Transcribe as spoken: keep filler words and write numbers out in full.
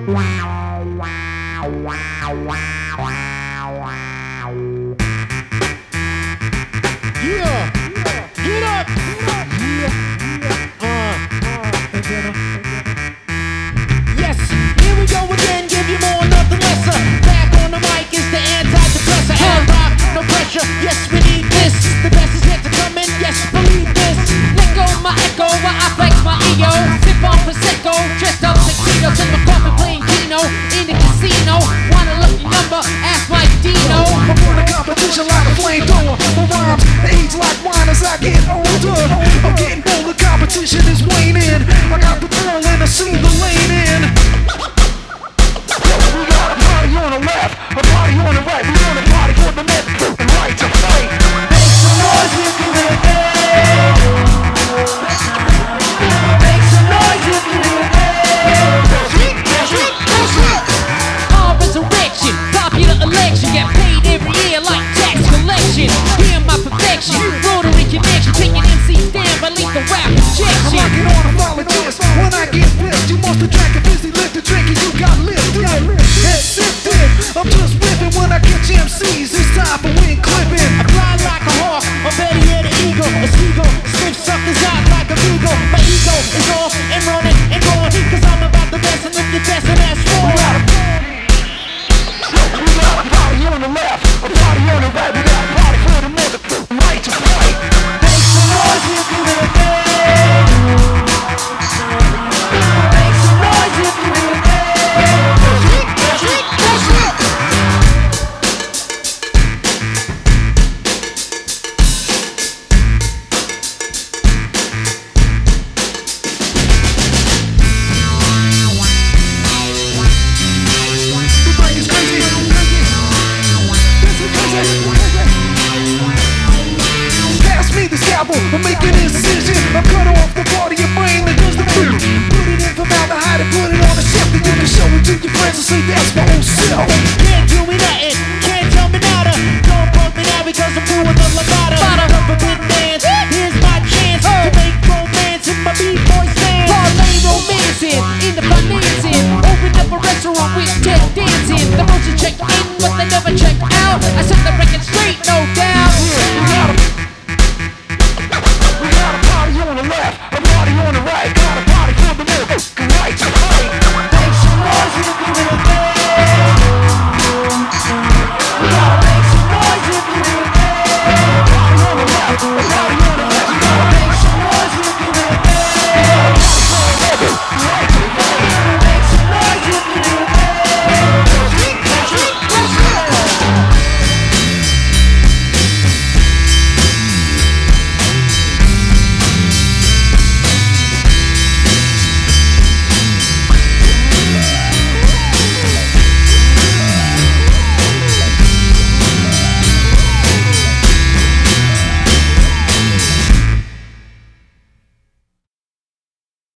Yeah, get up. Uh, yes, here we go again. Give you more, nothing lesser. Back on the mic is the antidepressant. And rock, no pressure. Yes, we need this. The best is yet to come in. Yes, believe this. Let go my echo while I flex my ego. Sip on prosecco, dressed up tuxedos in my coffin playing Keno in the casino. Want a lucky number? Ask Mike Dino. I'm on a competition like a flamethrower. My rhymes age like wine as I get older. I'm getting bolder, competition is waning. I got the ball and I see the lane in. We got a party on the left, a party on the right. We want a party for the left and right to fight. Make some noise if you live there. Make some noise if you live there. All resurrection, popular election, get paid every year like tax collection. Hear my perfection, rotary connection, taking M Cs down by lethal rap I'm injection. rocking on a volunteers. When I get pissed, you must have drank a busy lift the drink and you got lifted. Head sifted. I'm just whipping when I catch M Cs. It's time for wing clipping. I fly like a hawk, or better yet an eagle, a seagull, sniff suckers out like a beagle. My ego is off and running and going, cause I'm about the best, and if you're testing, that's We wrong. got a we got a party on the left, a party on the right. We got a party for the mother right to fight. Make some noise if you live there. Make some noise if you live there. The brain is crazy. This is crazy. Pass me the scalpel, I'm making an incision. I'm cut off the part of your brain that does the food. Put it in formaldehyde and put it on a shelf, and you can show it to your friends and say that's my old self. Can't do me nothing, can't tell me nada. Don't pump me now because I'm doing the levada. Come forbidden dance, here's my chance to make romance in my B-boy stance. Parlay romancing, in the financing. Open up a restaurant with tech dancing. The motion check in, but they never check out. I set the record straight.